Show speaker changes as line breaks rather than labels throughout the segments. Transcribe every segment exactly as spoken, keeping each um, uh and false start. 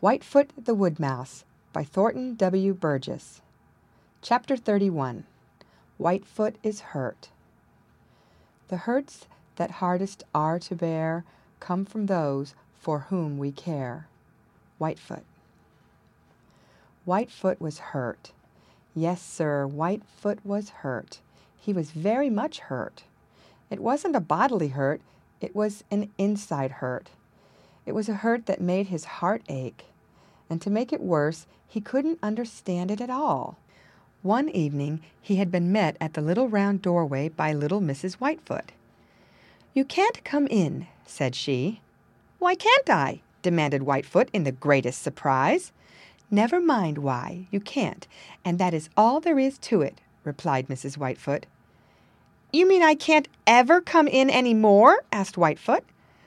Whitefoot the Wood Mouse by Thornton W. Burgess. Chapter thirty-one. Whitefoot is Hurt. The hurts that hardest are to bear come from those for whom we care. Whitefoot. Whitefoot was hurt. Yes, sir, Whitefoot was hurt. He was very much hurt. It wasn't a bodily hurt, it was an inside hurt. It was a hurt that made his heart ache. And to make it worse, he couldn't understand it at all. One evening he had been met at the little round doorway by little Missus Whitefoot. "You can't come in," said she. "Why can't I?" demanded Whitefoot in the greatest surprise. "Never mind why, you can't, and that is all there is to it," replied Missus Whitefoot. "You mean I can't ever come in any more?" asked Whitefoot.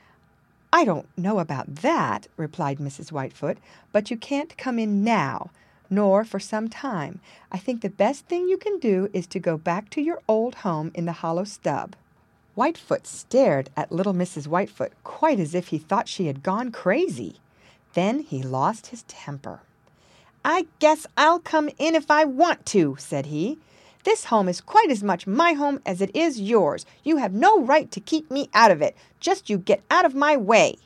"I don't know about that," replied Missus Whitefoot, "but you can't come in now, nor for some time. I think the best thing you can do is to go back to your old home in the hollow stub." Whitefoot stared at little Missus Whitefoot quite as if he thought she had gone crazy. Then he lost his temper. "I guess I'll come in if I want to," said he. "This home is quite as much my home as it is yours. You have no right to keep me out of it. Just you get out of my way."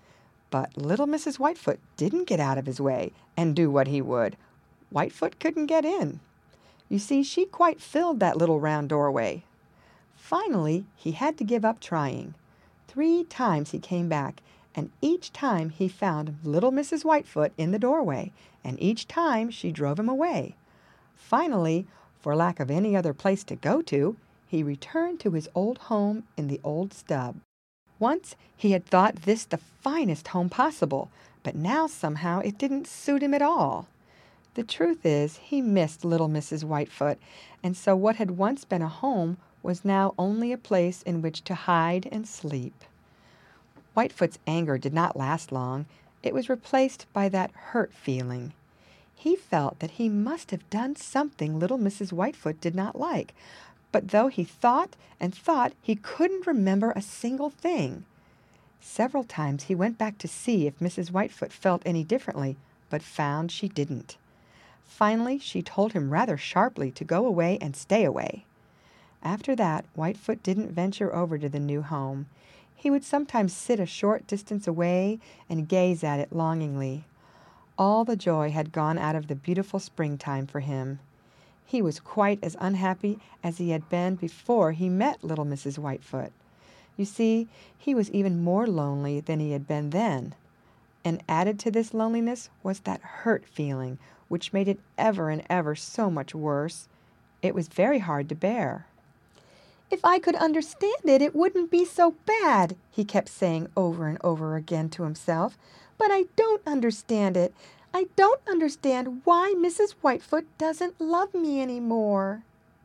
But little Missus Whitefoot didn't get out of his way, and do what he would. Whitefoot couldn't get in. You see, she quite filled that little round doorway. Finally, he had to give up trying. Three times he came back, and each time he found little Missus Whitefoot in the doorway, and each time she drove him away. Finally, for lack of any other place to go to, he returned to his old home in the old stub. Once he had thought this the finest home possible, but now somehow it didn't suit him at all. The truth is, he missed little Missus Whitefoot, and so what had once been a home was now only a place in which to hide and sleep. Whitefoot's anger did not last long. It was replaced by that hurt feeling. He felt that he must have done something little Missus Whitefoot did not like, but though he thought and thought, he couldn't remember a single thing. Several times he went back to see if Missus Whitefoot felt any differently, but found she didn't. Finally, she told him rather sharply to go away and stay away. After that, Whitefoot didn't venture over to the new home. He would sometimes sit a short distance away and gaze at it longingly. All the joy had gone out of the beautiful springtime for him. He was quite as unhappy as he had been before he met little Missus Whitefoot. You see, he was even more lonely than he had been then. And added to this loneliness was that hurt feeling, which made it ever and ever so much worse. It was very hard to bear. "If I could understand it, it wouldn't be so bad," he kept saying over and over again to himself. "But I don't understand it. I don't understand why Missus Whitefoot doesn't love me anymore."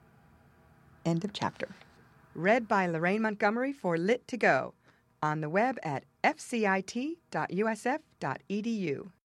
End of chapter. Read by Lorraine Montgomery for Lit to Go, on the web at f c i t dot u s f dot e d u.